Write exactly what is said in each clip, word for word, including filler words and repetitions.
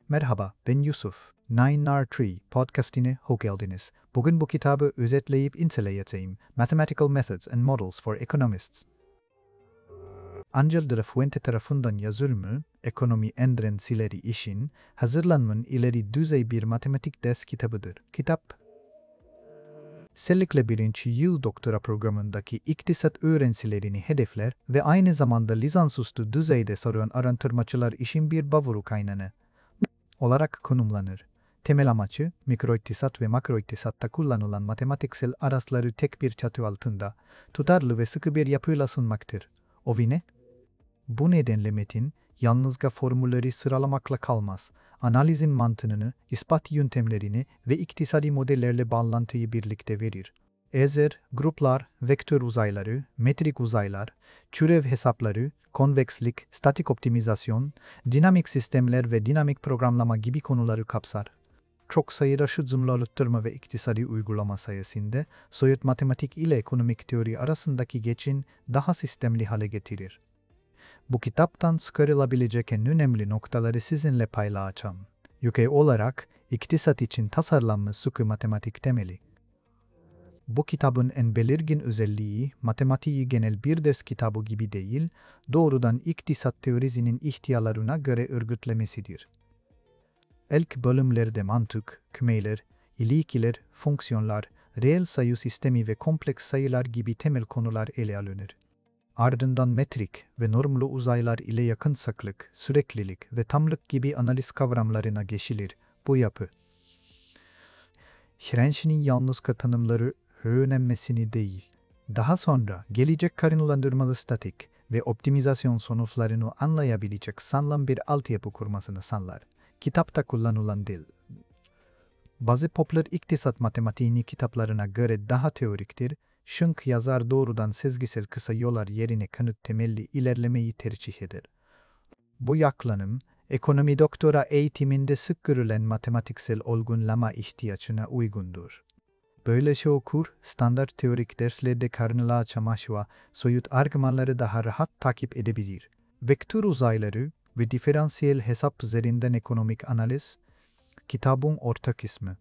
Merhaba, ben Yusuf. nine R three podcastine hoş geldiniz. Bugün bu kitabı özetleyip inceleyeceğim. Mathematical Methods and Models for Economists. Angel de la Fuente tarafından yazılmış, ekonomi endüstriyelleri için hazırlanmış ileri düzey bir matematik ders kitabıdır. Kitap, özellikle birinci yıl doktora programındaki iktisat öğrencilerini hedefler ve aynı zamanda lisansüstü düzeyde sorulan araştırmacılar için bir bavuru kaynağı olarak konumlanır. Temel amacı, mikroiktisat ve makroiktisatta kullanılan matematiksel araçları tek bir çatı altında, tutarlı ve sıkı bir yapıyla sunmaktır. O ne? Bu nedenle metin, yalnızca formülleri sıralamakla kalmaz, analizin mantığını, ispat yöntemlerini ve iktisadi modellerle bağlantıyı birlikte verir. Ezer, gruplar, vektör uzayları, metrik uzaylar, türev hesapları, konvekslik, statik optimizasyon, dinamik sistemler ve dinamik programlama gibi konuları kapsar. Çok sayıda şu cümle oluşturma ve iktisadi uygulama sayesinde soyut matematik ile ekonomik teori arasındaki geçin daha sistemli hale getirir. Bu kitaptan çıkarılabilecek en önemli noktaları sizinle paylaşacağım. Yüksek olarak iktisat için tasarlanmış sıkı matematik temeli. Bu kitabın en belirgin özelliği, matematiği genel bir ders kitabı gibi değil, doğrudan iktisat teorisinin ihtiyalarına göre örgütlemesidir. İlk bölümlerde mantık, kümeler, ilişkiler, fonksiyonlar, reel sayı sistemi ve kompleks sayılar gibi temel konular ele alınır. Ardından metrik ve normlu uzaylar ile yakınsaklık, süreklilik ve tamlık gibi analiz kavramlarına geçilir. Bu yapı, Schrensch'in yalnızca tanımları öğrenmesini değil, daha sonra gelecek karınlandırmalı statik ve optimizasyon sonuçlarını anlayabilecek sağlam bir altyapı kurmasını sağlar. Kitapta kullanılan dil, bazı popüler iktisat matematiğini kitaplarına göre daha teoriktir, çünkü yazar doğrudan sezgisel kısa yollar yerine kanıt temelli ilerlemeyi tercih eder. Bu yaklanım, ekonomi doktora eğitiminde sık görülen matematiksel olgunlama ihtiyacına uygundur. Böylece okur, standart teorik derslerde karnılığa çamaşva, soyut argümanları daha rahat takip edebilir. Vektör uzayları ve diferansiyel hesap üzerinden ekonomik analiz, kitabın ortak ismi.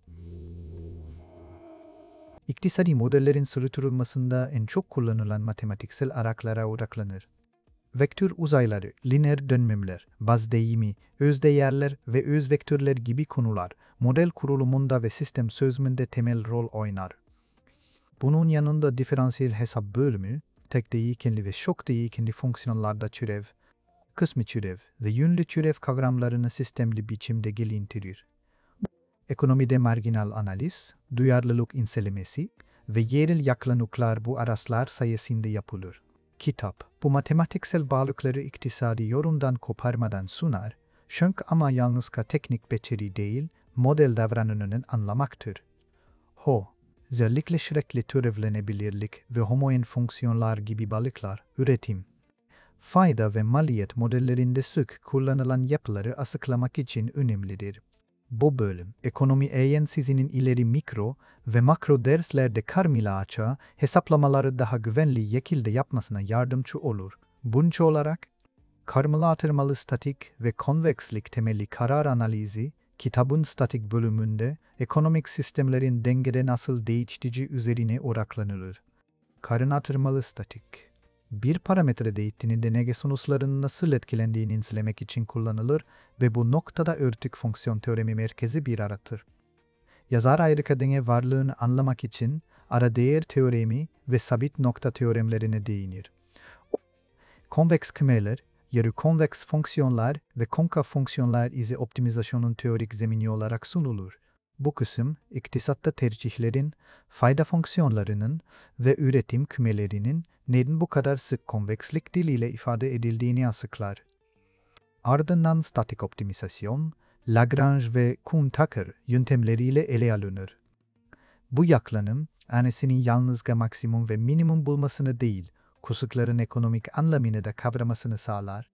İktisadi modellerin sürütürülmesinde en çok kullanılan matematiksel araçlara odaklanır. Vektör uzayları, lineer dönmümler, baz değimi, özdeğerler ve öz vektörler gibi konular, model kurulumunda ve sistem çözümünde temel rol oynar. Bunun yanında diferansiyel hesap bölümü, tek değişkenli ve çok değişkenli fonksiyonlarda türev, kısmi türev ve yönlü türev kavramlarını sistemli biçimde gelintirir. Ekonomide marjinal analiz, duyarlılık incelemesi ve yerel yaklanıklar bu araçlar sayesinde yapılır. Kitap, bu matematiksel bağlıkları iktisadi yorumdan koparmadan sunar, çünkü ama yalnızca teknik beceri değil, model davranışını anlamaktır. Ho, özellikle sürekli türevlenebilirlik ve homojen fonksiyonlar gibi balıklar, üretim, fayda ve maliyet modellerinde sık kullanılan yapıları açıklamak için önemlidir. Bu bölüm, ekonomi öğrencisinin ileri mikro ve makro derslerde karmila açığa hesaplamaları daha güvenli şekilde yapmasına yardımcı olur. Bunun olarak, karmalatırmalı statik ve konvekslik temelli karar analizi, kitabın statik bölümünde ekonomik sistemlerin dengede nasıl değiştiği üzerine odaklanılır. Karmalatırmalı statik, bir parametre değiştiğinde denge sonuçlarının nasıl etkilendiğini incelemek için kullanılır ve bu noktada örtük fonksiyon teoremi merkezi bir araçtır. Yazar ayrıca denge varlığını anlamak için ara değer teoremi ve sabit nokta teoremlerine değinir. Konveks kümeler, yarı konveks fonksiyonlar ve konkav fonksiyonlar ise optimizasyonun teorik zemini olarak sunulur. Bu kısım, iktisatta tercihlerin, fayda fonksiyonlarının ve üretim kümelerinin neden bu kadar sık konvekslik diliyle ifade edildiğini açıklar. Ardından statik optimizasyon, Lagrange ve Kuhn-Tucker yöntemleriyle ele alınır. Bu yaklanım, annesinin yalnızca maksimum ve minimum bulmasını değil, kusukların ekonomik anlamını da kavramasını sağlar.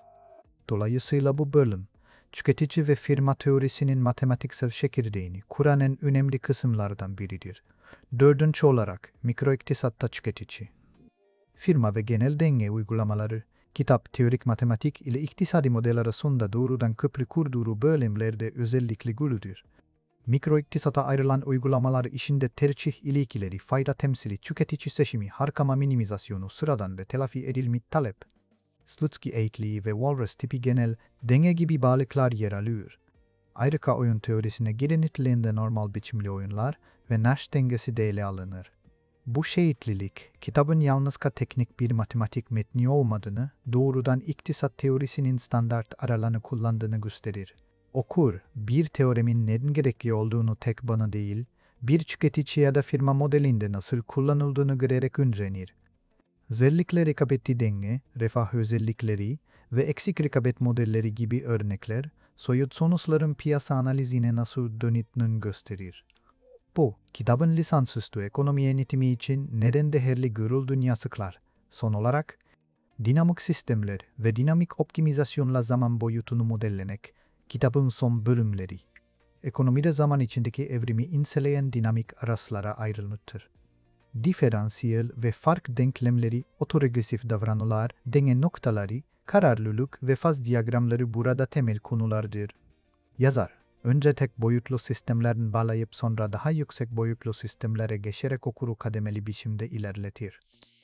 Dolayısıyla bu bölüm, tüketici ve firma teorisinin matematiksel çekirdeğini kuran en önemli kısımlardan biridir. Dördüncü olarak, mikroiktisatta tüketici, firma ve genel denge uygulamaları, Kitap, teorik matematik ile iktisadi model arasında doğrudan köprü kurduğu bölümlerde özellikle güçlüdür. Mikro iktisata ayrılan uygulamalar işinde tercih ilişkileri, fayda temsili, tüketici seçimi, harcama minimizasyonu, sıradan ve telafi edilmiş talep, Slutsky eğikliği ve Walras tipi genel denge gibi bağlıklar yer alıyor. Ayrıca oyun teorisine girintilerinde normal biçimli oyunlar ve Nash dengesi de ele alınır. Bu çeşitlilik, kitabın yalnızca teknik bir matematik metni olmadığını, doğrudan iktisat teorisinin standart aralarını kullandığını gösterir. Okur, bir teoremin neden gerekli olduğunu tek bana değil, bir tüketici ya da firma modelinde nasıl kullanıldığını görerek öğrenir. Özellikle rekabetli denge, refah özellikleri ve eksik rekabet modelleri gibi örnekler, soyut sonuçların piyasa analizine nasıl dönüttüğünü gösterir. Bu, kitabın lisansüstü ekonomi yönetimi için neden değerli görüldüğünü yansıtlar. Son olarak, dinamik sistemler ve dinamik optimizasyonla zaman boyutunu modellemek, kitabın son bölümleri. Ekonomide zaman içindeki evrimi inceleyen dinamik araçlara ayrılmıştır. Diferansiyel ve fark denklemleri, otoregresif davranışlar, denge noktaları, kararlılık ve faz diyagramları burada temel konulardır. Yazar, önce tek boyutlu sistemlerini bağlayıp sonra daha yüksek boyutlu sistemlere geçerek okuru kademeli biçimde ilerletir.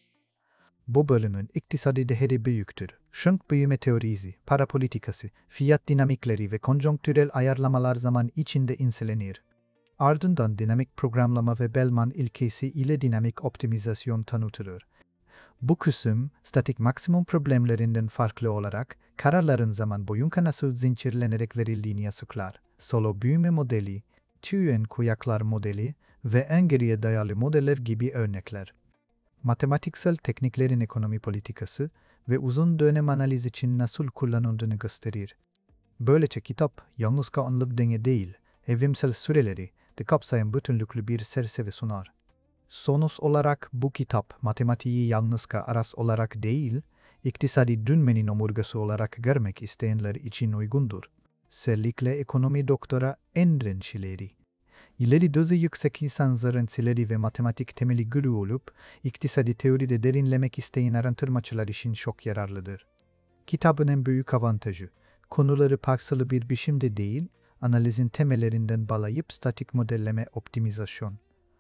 Bu bölümün iktisadi değeri büyüktür. Şunk büyüme teorisi, para politikası, fiyat dinamikleri ve konjonktürel ayarlamalar zaman içinde incelenir. Ardından dinamik programlama ve Bellman ilkesi ile dinamik optimizasyon tanıtılır. Bu kısım, statik maksimum problemlerinden farklı olarak, kararların zaman boyunca nasıl zincirlenerek verildiğini yansıtlar. Solo büyüme modeli, tüyen kuyaklar modeli ve en geriye dayalı modeller gibi örnekler. Matematiksel tekniklerin ekonomi politikası ve uzun dönem analiz için nasıl kullanıldığını gösterir. Böylece kitap, yalnızca onluk denge değil, evrimsel süreleri de kapsayan bütünlüklü bir çerçeve sunar. Sonuç olarak bu kitap, matematiği yalnızca araç olarak değil, iktisadi dönmenin omurgası olarak görmek isteyenler için uygundur. Özellikle ekonomi doktora öğrencileri. İleri düzey yüksek lisans öğrencileri ve matematik temeli güçlü olup, iktisadi teoride derinlemek isteyen araştırmacılar için çok yararlıdır. Kitabın en büyük avantajı, konuları parçalı bir biçimde değil, analizin temellerinden bağlayıp statik modelleme optimizasyon.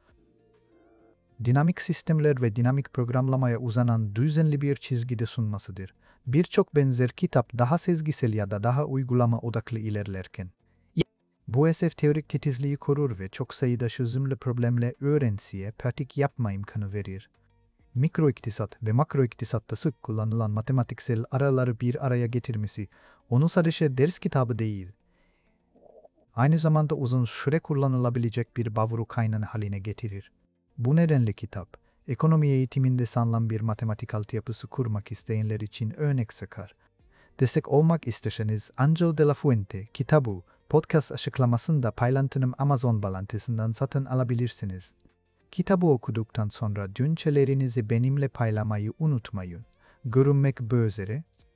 Dinamik sistemler ve dinamik programlamaya uzanan düzenli bir çizgide sunmasıdır. Birçok benzer kitap daha sezgisel ya da daha uygulama odaklı ilerlerken, bu esef teorik titizliği korur ve çok sayıda çözümlü problemle öğrenciye pratik yapma imkanı verir. Mikro iktisat ve makro iktisatta sık kullanılan matematiksel araları bir araya getirmesi, onu sadece ders kitabı değil, aynı zamanda uzun süre kullanılabilecek bir bavuru kaynağı haline getirir. Bu nedenle kitap, ekonomi eğitiminde sağlam bir matematik altyapısı kurmak isteyenler için örnek sıkar. Destek olmak isterseniz Angel de la Fuente kitabı, podcast açıklamasında paylaştığım Amazon bağlantısından satın alabilirsiniz. Kitabı okuduktan sonra düşüncelerinizi benimle paylaşmayı unutmayın. Görünmek üzere.